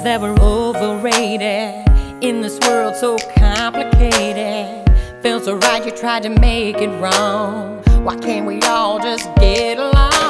things that were overrated in this world so complicated. Felt so right, you tried to make it wrong. Why can't we all just get along?